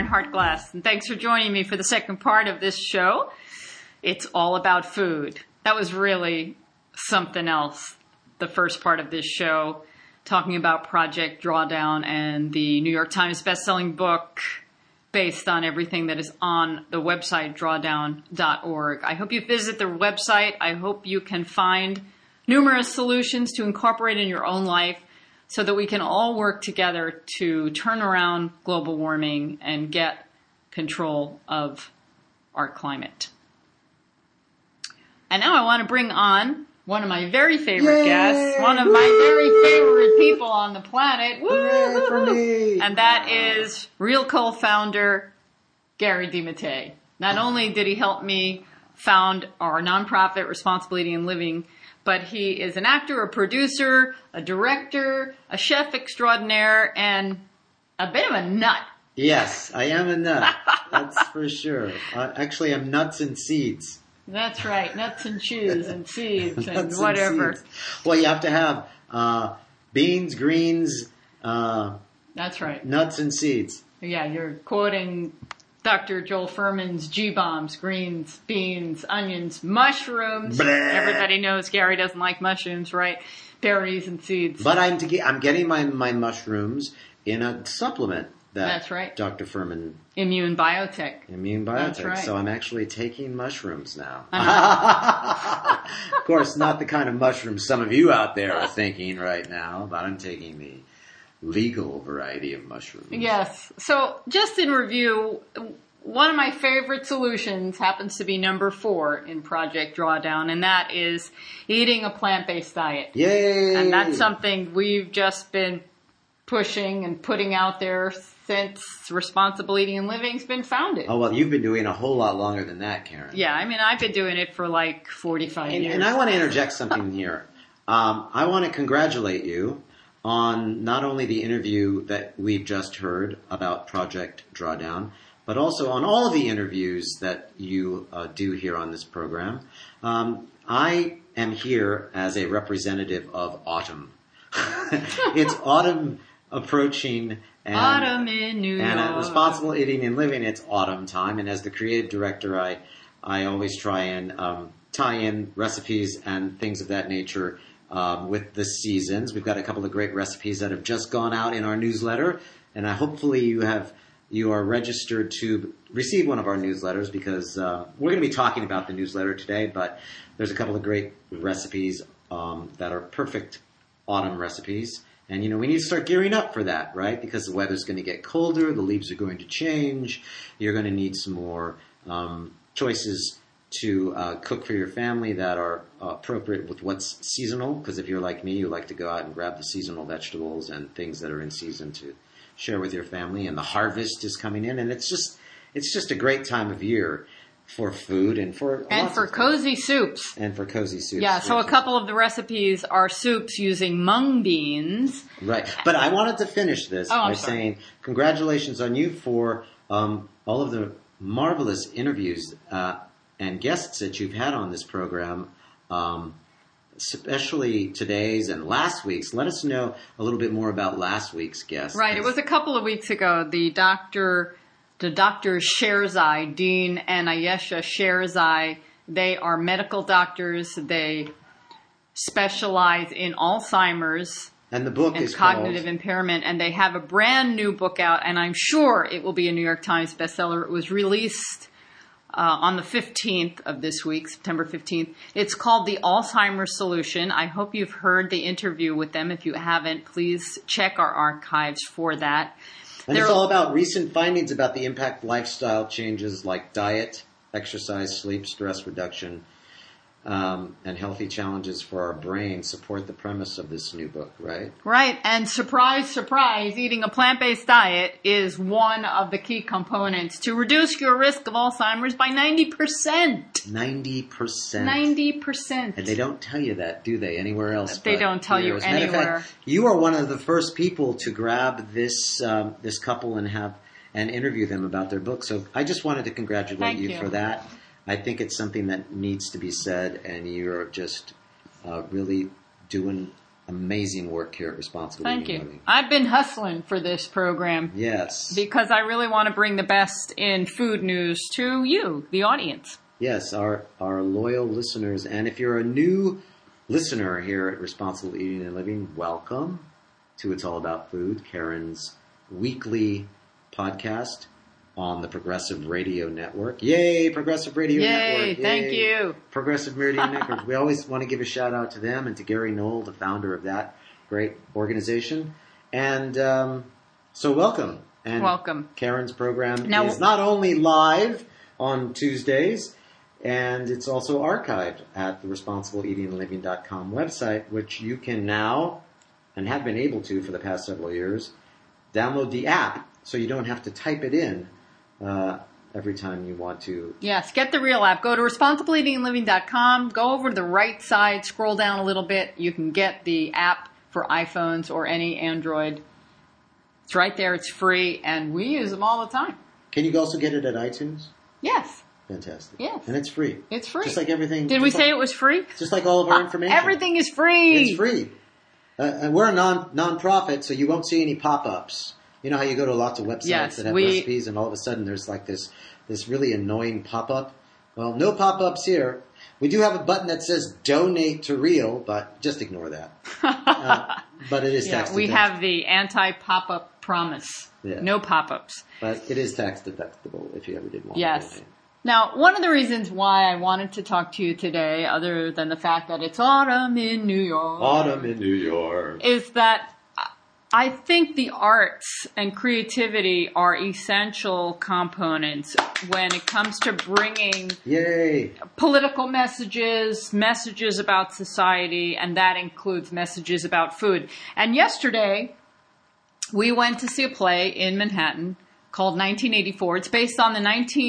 Hartglass, and thanks for joining me for the second part of this show. It's all about food. That was really something else, the first part of this show, talking about Project Drawdown and the New York Times bestselling book based on everything that is on the website drawdown.org. I hope you visit the website. I hope you can find numerous solutions to incorporate in your own life so that we can all work together to turn around global warming and get control of our climate. And now I want to bring on one of my very favorite guests, one of my very favorite people on the planet. Hooray for me. And that is Real Coal founder Gary DeMattei. Not only did he help me found our nonprofit Responsible Eating and Living, but he is an actor, a producer, a director, a chef extraordinaire, and a bit of a nut. Yes, I am a nut. That's for sure. Actually, I'm nuts and seeds. That's right. Nuts and cheese and seeds and whatever. And seeds. Well, you have to have beans, greens. That's right. Nuts and seeds. Yeah, you're quoting Dr. Joel Fuhrman's G-bombs, greens, beans, onions, mushrooms. Bleh. Everybody knows Gary doesn't like mushrooms, right? Berries and seeds. But I'm getting my mushrooms in a supplement that That's right. Dr. Fuhrman. Immune Biotech. That's right. So I'm actually taking mushrooms now. Uh-huh. Of course, not the kind of mushrooms some of you out there are thinking right now, but I'm taking the legal variety of mushrooms. Yes. So just in review, one of my favorite solutions happens to be number 4 in Project Drawdown, and that is eating a plant-based diet. Yay! And that's something we've just been pushing and putting out there since Responsible Eating and Living's been founded. Oh, well, you've been doing a whole lot longer than that, Karen. Yeah, I mean, I've been doing it for like 45 years. And I want to interject something here. I want to congratulate you on not only the interview that we've just heard about Project Drawdown, but also on all the interviews that you do here on this program. I am here as a representative of autumn. It's autumn approaching. And, autumn in New York. And at Responsible Eating and Living, it's autumn time. And as the creative director, I always try and tie in recipes and things of that nature with the seasons. We've got a couple of great recipes that have just gone out in our newsletter, and hopefully you are registered to receive one of our newsletters, because we're going to be talking about the newsletter today, but there's a couple of great recipes that are perfect autumn recipes. And, we need to start gearing up for that, right? Because the weather's going to get colder, the leaves are going to change, you're going to need some more choices to cook for your family that are appropriate with what's seasonal, because if you're like me, you like to go out and grab the seasonal vegetables and things that are in season to share with your family, and the harvest is coming in, and it's just a great time of year for food and for cozy soups. And for cozy soups. Yeah, so a couple of the recipes are soups using mung beans. Right. But I wanted to finish this by sorry. saying congratulations on you for all of the marvelous interviews and guests that you've had on this program, especially today's and last week's. Let us know a little bit more about last week's guest. Right. It was a couple of weeks ago. The Dr. Sherzai, Dean and Ayesha Sherzai, they are medical doctors. They specialize in Alzheimer's and the book and is cognitive called impairment. And they have a brand new book out, and I'm sure it will be a New York Times bestseller. It was released on the 15th of this week, September 15th. It's called The Alzheimer's Solution. I hope you've heard the interview with them. If you haven't, please check our archives for that. And it's all about recent findings about the impact lifestyle changes like diet, exercise, sleep, stress reduction, and healthy challenges for our brain support the premise of this new book, right? Right. And surprise, surprise, eating a plant-based diet is one of the key components to reduce your risk of Alzheimer's by 90%. 90%. 90%. And they don't tell you that, do they, anywhere else? They don't tell you As a matter of anywhere. fact, you are one of the first people to grab this this couple and interview them about their book. So I just wanted to congratulate Thank you you for that. I think it's something that needs to be said, and you're just really doing amazing work here at Responsible Thank Eating you. Living. I've been hustling for this program Yes. because I really want to bring the best in food news to you, the audience. Yes, our loyal listeners. And if you're a new listener here at Responsible Eating and Living, welcome to It's All About Food, Karen's weekly podcast on the Progressive Radio Network. Yay, Progressive Radio Network. Yay, thank you. Progressive Radio Network. We always want to give a shout out to them and to Gary Knoll, the founder of that great organization. And so welcome. And Welcome. Karen's program Now, is not only live on Tuesdays, and it's also archived at the ResponsibleEatingandLiving.com website, which you can now, and have been able to for the past several years, download the app so you don't have to type it in every time you want to. Yes, get the real app. Go to ResponsibleEatingandLiving.com. Go over to the right side, scroll down a little bit. You can get the app for iPhones or any Android. It's right there. It's free, and we use them all the time. Can you also get it at iTunes? Yes. Fantastic. Yes. And it's free. It's free. Just like everything. Did we say it was free? Just like all of our information. Everything is free. It's free. And we're a non-profit, so you won't see any pop-ups. You know how you go to lots of websites that have recipes, and all of a sudden there's like this really annoying pop-up? Well, no pop-ups here. We do have a button that says donate to Real, but just ignore that. But it is tax deductible. We have the anti-pop-up promise. Yeah. No pop-ups. But it is tax deductible if you ever did want to Yes. donate. Now, one of the reasons why I wanted to talk to you today, other than the fact that it's autumn in New York. Autumn in New York. Is that I think the arts and creativity are essential components when it comes to bringing Yay. political messages about society, and that includes messages about food. And yesterday, we went to see a play in Manhattan called 1984. It's based on the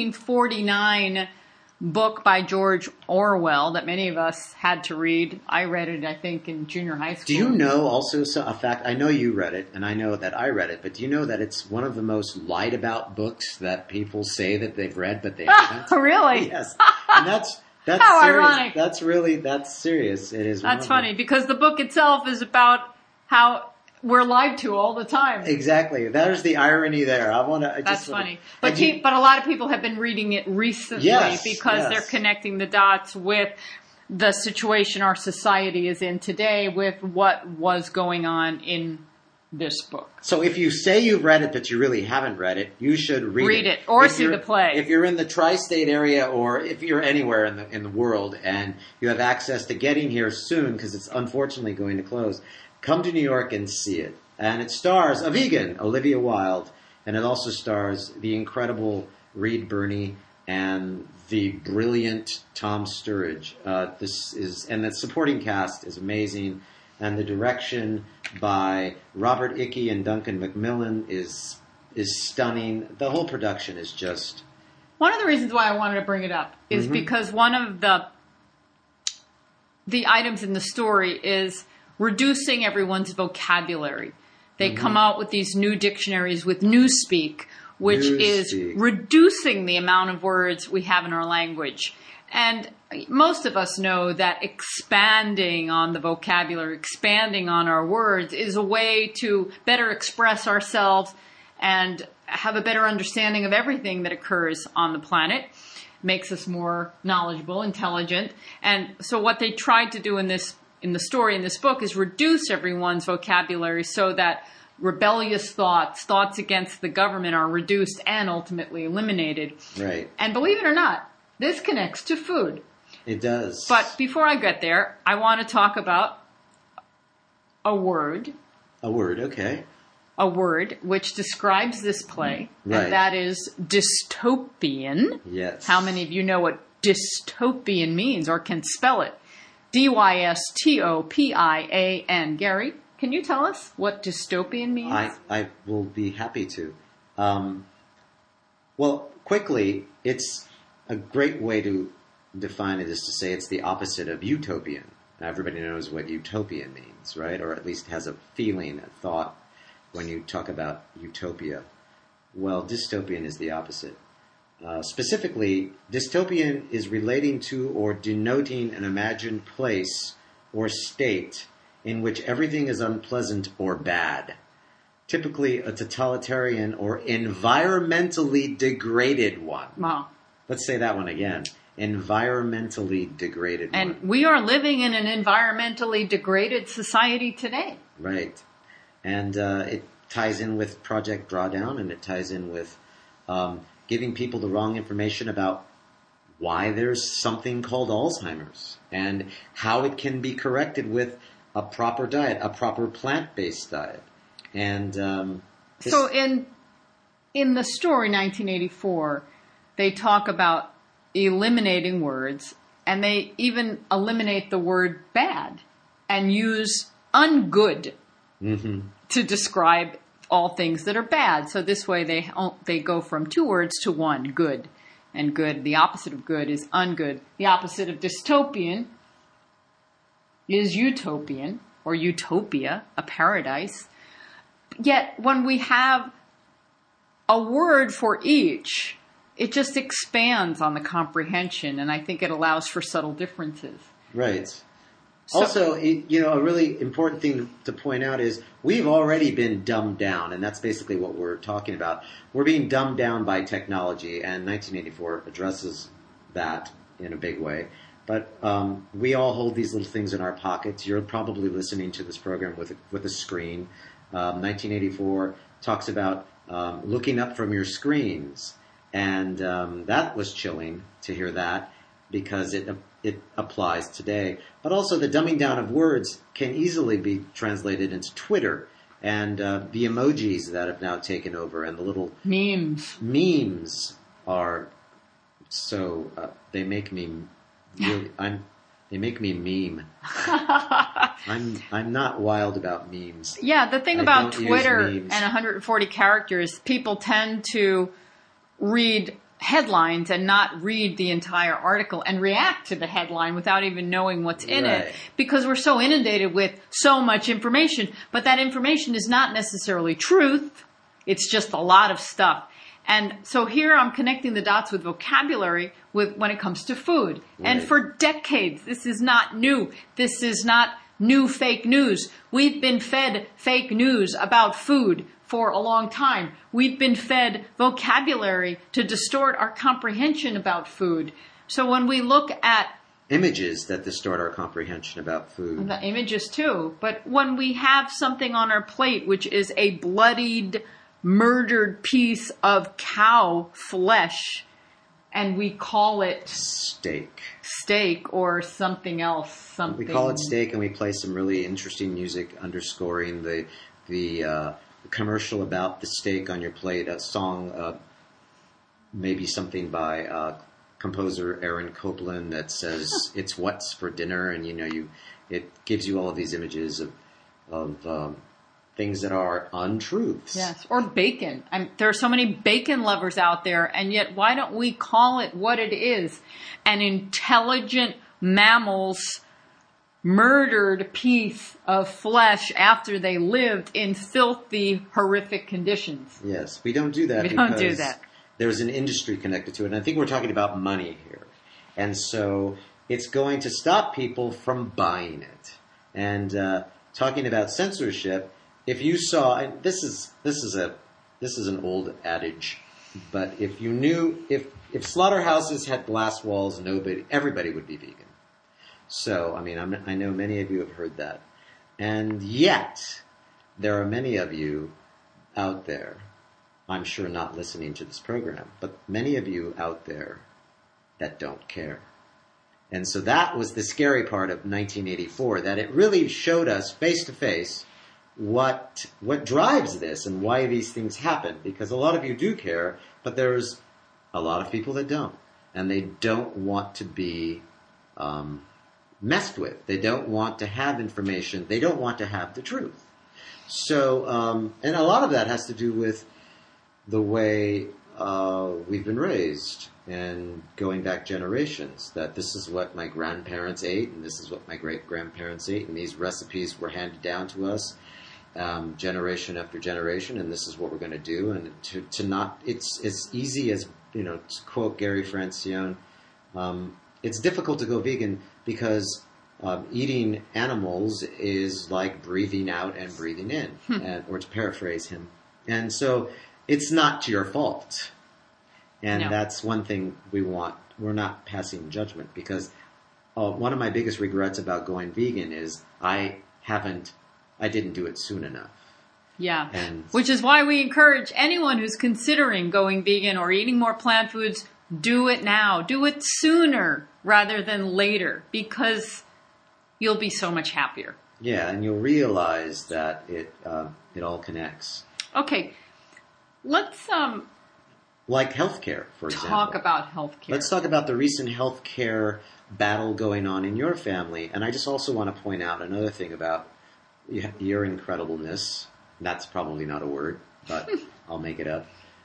1949 book by George Orwell that many of us had to read. I read it, I think, in junior high school. Do you know also a fact? I know you read it, and I know that I read it, but do you know that it's one of the most lied about books that people say that they've read, but they haven't? Really? Yes. And that's How serious. ironic. That's serious. It is. That's funny, because the book itself is about how we're lied to all the time. Exactly. There's the irony there. That's funny. But a lot of people have been reading it recently because they're connecting the dots with the situation our society is in today with what was going on in this book. So if you say you've read it but you really haven't read it, you should read it. Or see the play. If you're in the tri-state area or if you're anywhere in the world and you have access to getting here soon because it's unfortunately going to close, come to New York and see it. And it stars a vegan, Olivia Wilde, and it also stars the incredible Reed Birney and the brilliant Tom Sturridge. And the supporting cast is amazing, and the direction by Robert Icky and Duncan Macmillan is stunning. The whole production is just... One of the reasons why I wanted to bring it up is because one of the items in the story is reducing everyone's vocabulary. They come out with these new dictionaries with Newspeak, which is reducing the amount of words we have in our language. And most of us know that expanding on the vocabulary, expanding on our words is a way to better express ourselves and have a better understanding of everything that occurs on the planet. Makes us more knowledgeable, intelligent. And so what they tried to do in the story, in this book, is reduce everyone's vocabulary so that rebellious thoughts against the government are reduced and ultimately eliminated. Right. And believe it or not, this connects to food. It does. But before I get there, I want to talk about a word. A word, okay. A word which describes this play, right. And that is dystopian. Yes. How many of you know what dystopian means or can spell it? dystopian. Gary, can you tell us what dystopian means? I will be happy to. Well, quickly, it's a great way to define it is to say it's the opposite of utopian. Now, everybody knows what utopian means, right? Or at least has a feeling, a thought when you talk about utopia. Well, dystopian is the opposite. Specifically, dystopian is relating to or denoting an imagined place or state in which everything is unpleasant or bad. Typically a totalitarian or environmentally degraded one. Wow. Let's say that one again. Environmentally degraded one. And we are living in an environmentally degraded society today. Right. And it ties in with Project Drawdown, and it ties in with giving people the wrong information about why there's something called Alzheimer's and how it can be corrected with a proper diet, a proper plant-based diet. And so in the story 1984, they talk about eliminating words, and they even eliminate the word bad and use ungood to describe all things that are bad. So this way they go from two words to one, good. And good, the opposite of good is ungood. The opposite of dystopian is utopian, or utopia, a paradise. Yet when we have a word for each, it just expands on the comprehension, and I think it allows for subtle differences. Right. So, also, a really important thing to point out is we've already been dumbed down, and that's basically what we're talking about. We're being dumbed down by technology, and 1984 addresses that in a big way. But we all hold these little things in our pockets. You're probably listening to this program with a screen. 1984 talks about looking up from your screens, and that was chilling to hear that, because it applies today. But also the dumbing down of words can easily be translated into Twitter and the emojis that have now taken over, and the little memes are so they make me really they make me meme. I'm not wild about memes. Yeah, the thing about Twitter and 140 characters, people tend to read headlines and not read the entire article and react to the headline without even knowing what's in it, because we're so inundated with so much information. But that information is not necessarily truth. It's just a lot of stuff. And so here I'm connecting the dots with vocabulary when it comes to food. Right. And for decades, this is not new. This is not new fake news. We've been fed fake news about food for a long time. We've been fed vocabulary to distort our comprehension about food. So when we look at images that distort our comprehension about food. The images too. But when we have something on our plate which is a bloodied, murdered piece of cow flesh, and we call it steak or something else. We call it steak, and we play some really interesting music underscoring the commercial about the steak on your plate. A song, maybe something by composer Aaron Copland, that says it's what's for dinner, and it gives you all of these images of things that are untruths. Yes, or bacon. There are so many bacon lovers out there, and yet why don't we call it what it is? An intelligent mammal's murdered piece of flesh after they lived in filthy, horrific conditions. Yes, we don't do that because there's an industry connected to it. And I think we're talking about money here. And so it's going to stop people from buying it. And talking about censorship, if you saw, and this is an old adage, but if you knew, if slaughterhouses had glass walls, everybody would be vegan. So, I know many of you have heard that. And yet, there are many of you out there, I'm sure not listening to this program, but many of you out there that don't care. And so that was the scary part of 1984, that it really showed us face to face what drives this and why these things happen. Because a lot of you do care, but there's a lot of people that don't. And they don't want to be messed with. They don't want to have information. They don't want to have the truth. So, and a lot of that has to do with the way we've been raised, and going back generations, that this is what my grandparents ate, and this is what my great-grandparents ate, and these recipes were handed down to us generation after generation, and this is what we're going to do. And to not, it's as easy as, to quote Gary Francione, it's difficult to go vegan because eating animals is like breathing out and breathing in, or to paraphrase him. And so it's not your fault. And No. that's one thing we want. We're not passing judgment because one of my biggest regrets about going vegan is I didn't do it soon enough. Yeah. And Which is why we encourage anyone who's considering going vegan or eating more plant foods, do it now. Do it sooner rather than later because you'll be so much happier. yeah, and you'll realize that it all connects. Okay. Let's Like healthcare, for example. talk about healthcare. Let's talk about the recent healthcare battle going on in your family. And I just also want to point out another thing about your incredibleness. That's probably not a word, but I'll make it up.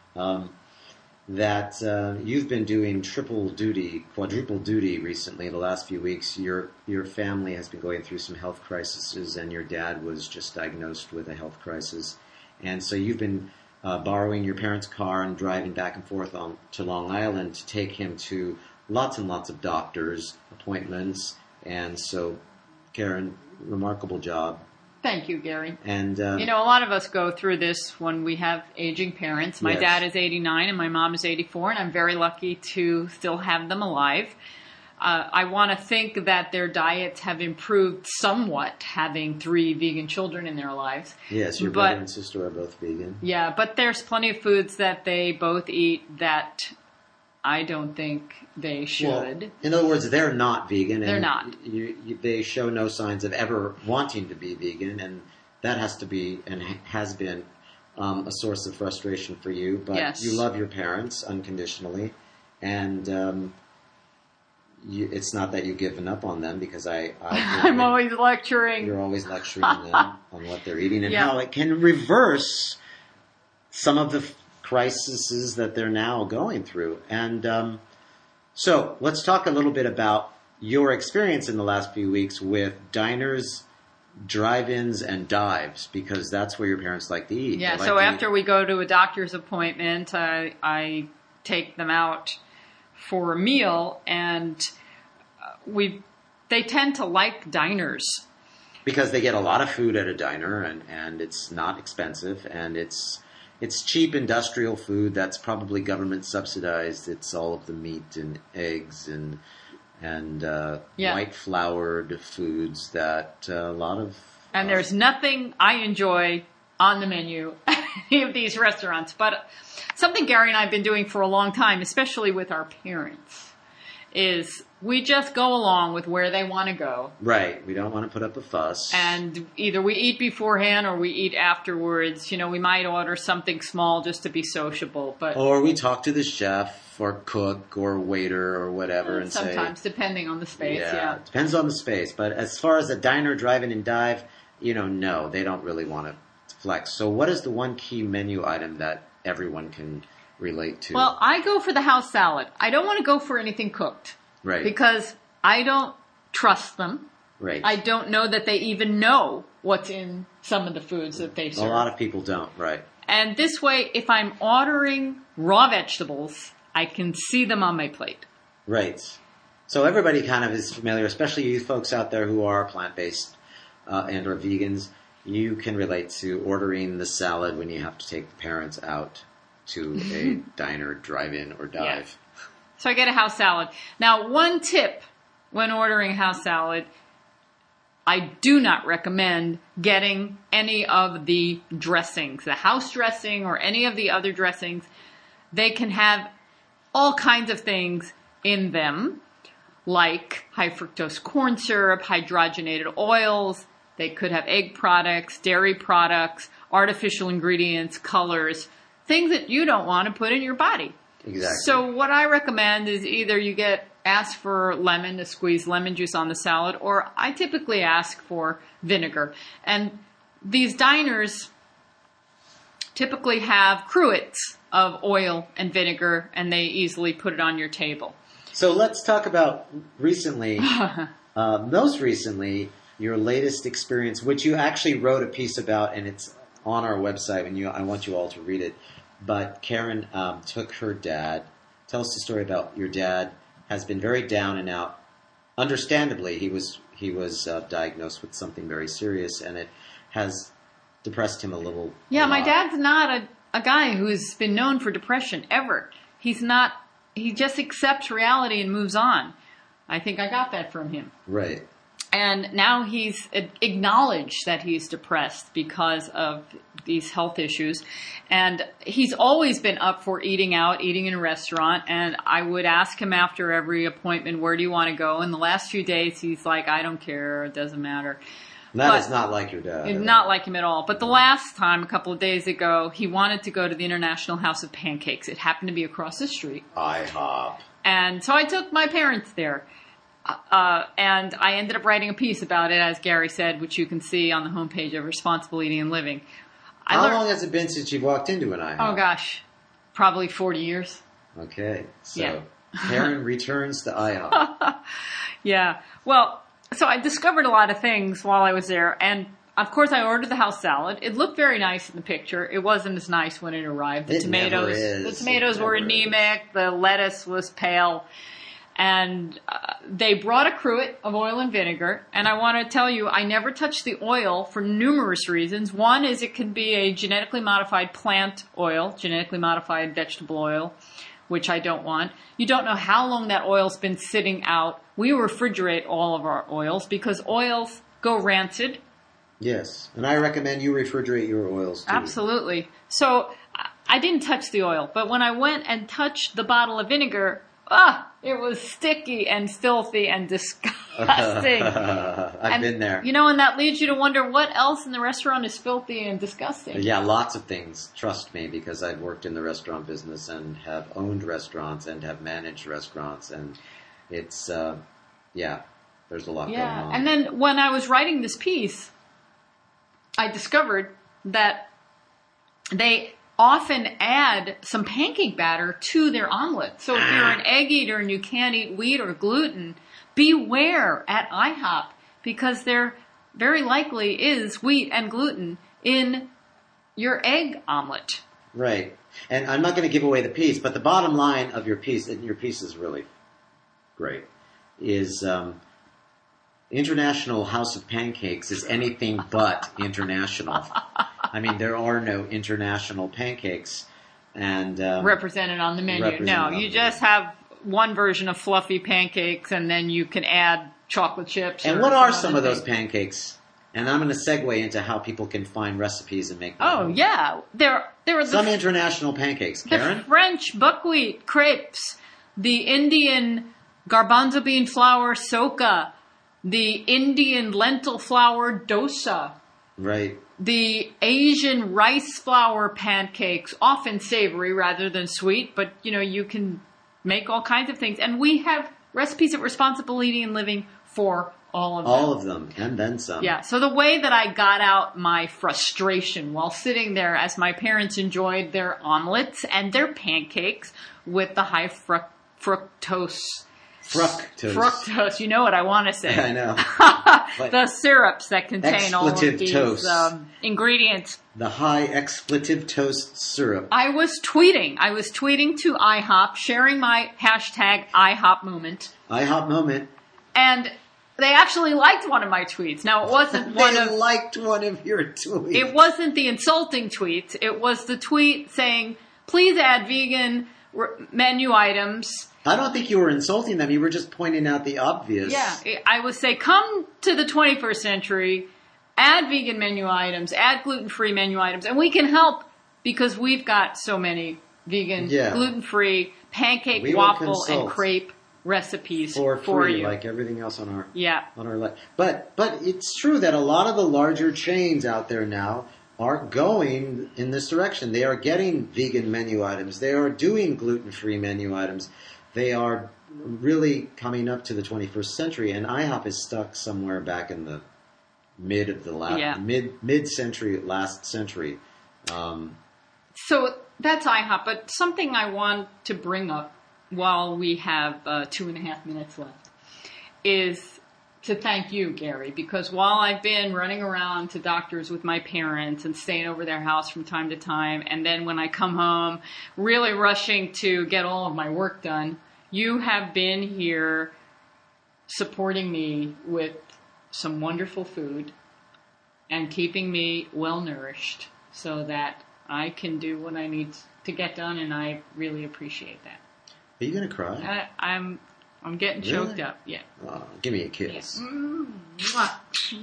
That you've been doing triple duty, quadruple duty recently the last few weeks. Your family has been going through some health crises, and your dad was just diagnosed with a health crisis. And so you've been borrowing your parents' car and driving back and forth to Long Island to take him to lots and lots of doctors' appointments. And so, Karen, remarkable job. Thank you, Gary. And You know, a lot of us go through this when we have aging parents. My Yes. dad is 89 and my mom is 84, and I'm very lucky to still have them alive. I want to think that their diets have improved somewhat, having 3 vegan children in their lives. yes, your brother and sister are both vegan. Yeah, but there's plenty of foods that they both eat that I don't think they should. Well, in other words, they're not vegan. And They're not. They show no signs of ever wanting to be vegan, and that has to be and has been a source of frustration for you. But Yes. you love your parents unconditionally, and it's not that you've given up on them because I'm always lecturing. you're always lecturing them on what they're eating and Yeah. how it can reverse some of the crises that they're now going through. And so let's talk a little bit about your experience in the last few weeks with diners, drive-ins, and dives, because that's where your parents like to eat. Yeah, They like so to after eat- we go to a doctor's appointment, I take them out for a meal, and they tend to like diners. because they get a lot of food at a diner, and it's not expensive, and it's cheap industrial food that's probably government subsidized. It's all of the meat and eggs and Yeah. white floured foods that a lot of And there's nothing I enjoy on the menu at any of these restaurants. But something Gary and I have been doing for a long time, especially with our parents, is we just go along with where they want to go. right. We don't want to put up a fuss. And either we eat beforehand or we eat afterwards. You know, we might order something small just to be sociable. But Or we talk to the chef or cook or waiter or whatever and say, sometimes, depending on the space, yeah. it depends on the space. But as far as a diner, drive-in, and dive, no, they don't really want to flex. So what is the one key menu item that everyone can relate to? Well, I go for the house salad. I don't want to go for anything cooked. right, Because I don't trust them. right. I don't know that they even know what's in some of the foods that they A serve. lot of people don't, right. And this way, if I'm ordering raw vegetables, I can see them on my plate. Right. So everybody kind of is familiar, especially you folks out there who are plant-based and or vegans. You can relate to ordering the salad when you have to take the parents out to a diner, drive-in, or dive. So I get a house salad. Now, one tip when ordering house salad, I do not recommend getting any of the dressings, the house dressing or any of the other dressings. They can have all kinds of things in them, like high fructose corn syrup, hydrogenated oils. They could have egg products, dairy products, artificial ingredients, colors, things that you don't want to put in your body. Exactly. So what I recommend is either you ask for lemon to squeeze lemon juice on the salad, or I typically ask for vinegar. And these diners typically have cruets of oil and vinegar, and they easily put it on your table. So let's talk about recently, most recently, your latest experience, which you actually wrote a piece about, and it's on our website, and I want you all to read it. But Karen took her dad. Tell us the story about your dad. Has been very down and out. Understandably, he was he was diagnosed with something very serious, and it has depressed him a little. Yeah, a my lot. dad's not a guy who's been known for depression ever. He's not. He just accepts reality and moves on. I think I got that from him. Right. And now he's acknowledged that he's depressed because of these health issues. And he's always been up for eating out, eating in a restaurant. And I would ask him after every appointment, where do you want to go? And the last few days, he's like, I don't care. It doesn't matter. That is not like your dad. It's not like him at all. But the last time, a couple of days ago, he wanted to go to the International House of Pancakes. It happened to be across the street. IHOP. And so I took my parents there. And I ended up writing a piece about it, as Gary said, which you can see on the homepage of Responsible Eating and Living. How long has it been since you've walked into an IHOP? Oh gosh, probably 40 years. Okay, so Yeah. Karen returns to IHOP. Yeah. Well, so I discovered a lot of things while I was there, and of course I ordered the house salad. It looked very nice in the picture. It wasn't as nice when it arrived. The It never tomatoes, is. the It tomatoes were never is. anemic. The lettuce was pale. And they brought a cruet of oil and vinegar. And I want to tell you, I never touched the oil for numerous reasons. One is it can be a genetically modified plant oil, genetically modified vegetable oil, which I don't want. You don't know how long that oil's been sitting out. We refrigerate all of our oils because oils go rancid. Yes, and I recommend you refrigerate your oils too. Absolutely. So I didn't touch the oil, but when I went and touched the bottle of vinegar, it was sticky and filthy and disgusting. I've been there. You know, and that leads you to wonder what else in the restaurant is filthy and disgusting. Yeah, lots of things. Trust me, because I've worked in the restaurant business and have owned restaurants and have managed restaurants, and it's there's a lot going on. And then when I was writing this piece, I discovered that they often add some pancake batter to their omelet. So if you're an egg eater and you can't eat wheat or gluten, beware at IHOP, because there very likely is wheat and gluten in your egg omelet. Right. And I'm not going to give away the piece, but the bottom line of your piece, and your piece is really great, is International House of Pancakes is anything but international. I mean, there are no international pancakes. And Represented on the menu. Represented No, on you the just have one version of fluffy pancakes, and then you can add chocolate chips. And or what are some other of those things. pancakes? And I'm going to segue into how people can find recipes and make them. Oh, yeah. There are Some international pancakes. the Karen? French buckwheat crepes, the Indian garbanzo bean flour soka, the Indian lentil flour dosa, Right. the Asian rice flour pancakes, often savory rather than sweet, but you can make all kinds of things. And we have recipes at Responsible Eating and Living for all of them. All of them, and then some. Yeah, so the way that I got out my frustration while sitting there as my parents enjoyed their omelets and their pancakes with the high fructose. Fructose, you know what I want to say. I know. The syrups that contain all of Expletive these toast. Ingredients. The high expletive toast syrup. I was tweeting to IHOP, sharing my hashtag IHOP moment. IHOP moment. And they actually liked one of my tweets. Now, it wasn't one of... They liked one of your tweets. It wasn't the insulting tweet. It was the tweet saying, please add vegan menu items. I don't think you were insulting them. You were just pointing out the obvious. Yeah, I would say come to the 21st century, add vegan menu items, add gluten-free menu items, and we can help because we've got so many vegan, gluten-free pancake, waffle, and crepe recipes for free, you. like everything else on our on our list. But it's true that a lot of the larger chains out there now are going in this direction. They are getting vegan menu items. They are doing gluten-free menu items. They are really coming up to the 21st century, and IHOP is stuck somewhere back in the mid-century, last century. So that's IHOP, but something I want to bring up while we have 2.5 minutes left is to thank you, Gary, because while I've been running around to doctors with my parents and staying over their house from time to time, and then when I come home, really rushing to get all of my work done, you have been here supporting me with some wonderful food and keeping me well nourished so that I can do what I need to get done, and I really appreciate that. Are you going to cry? I'm getting choked up. Yeah. Oh, give me a kiss. Yeah.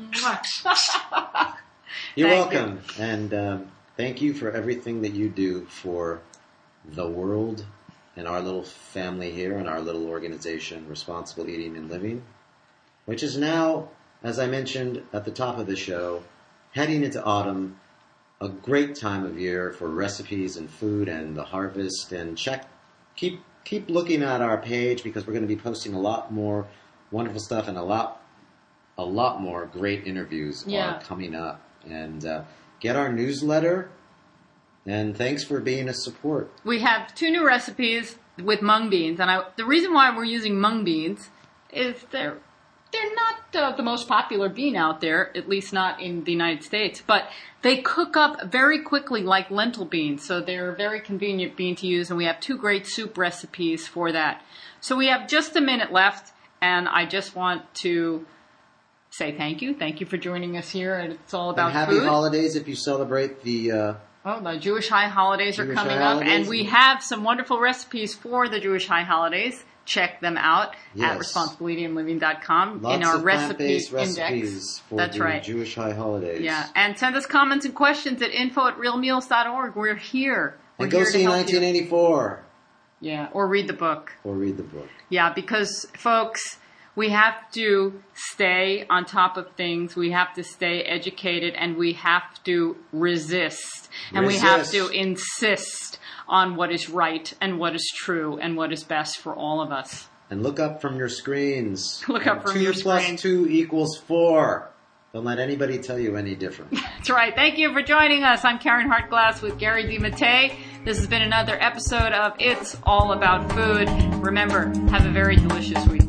You're Thank welcome. And thank you for everything that you do for the world and our little family here and our little organization, Responsible Eating and Living, which is now, as I mentioned at the top of the show, heading into autumn, a great time of year for recipes and food and the harvest. And keep looking at our page, because we're going to be posting a lot more wonderful stuff, and a lot more great interviews are coming up. And get our newsletter. And thanks for being a support. We have 2 new recipes with mung beans, and the reason why we're using mung beans is they're not the most popular bean out there, at least not in the United States, but they cook up very quickly like lentil beans, so they're a very convenient bean to use, and we have 2 great soup recipes for that. So we have just a minute left, and I just want to say thank you. Thank you for joining us here, and it's all about happy food. holidays if you celebrate the... the Jewish High Holidays are coming up, and we have some wonderful recipes for the Jewish High Holidays. Check them out at responsibleeatingliving.com in our recipe index. For That's the right. Jewish High Holidays. Yeah, and send us comments and questions at info@realmeals.org. We're here. And go see 1984. Yeah, or read the book. Yeah, because folks, we have to stay on top of things. We have to stay educated, and we have to resist. And we have to insist on what is right and what is true and what is best for all of us. And look up from your screens. Look up from your screens. 2 + 2 = 4. Don't let anybody tell you any different. That's right. Thank you for joining us. I'm Karen Hartglass with Gary DiMattei. This has been another episode of It's All About Food. Remember, have a very delicious week.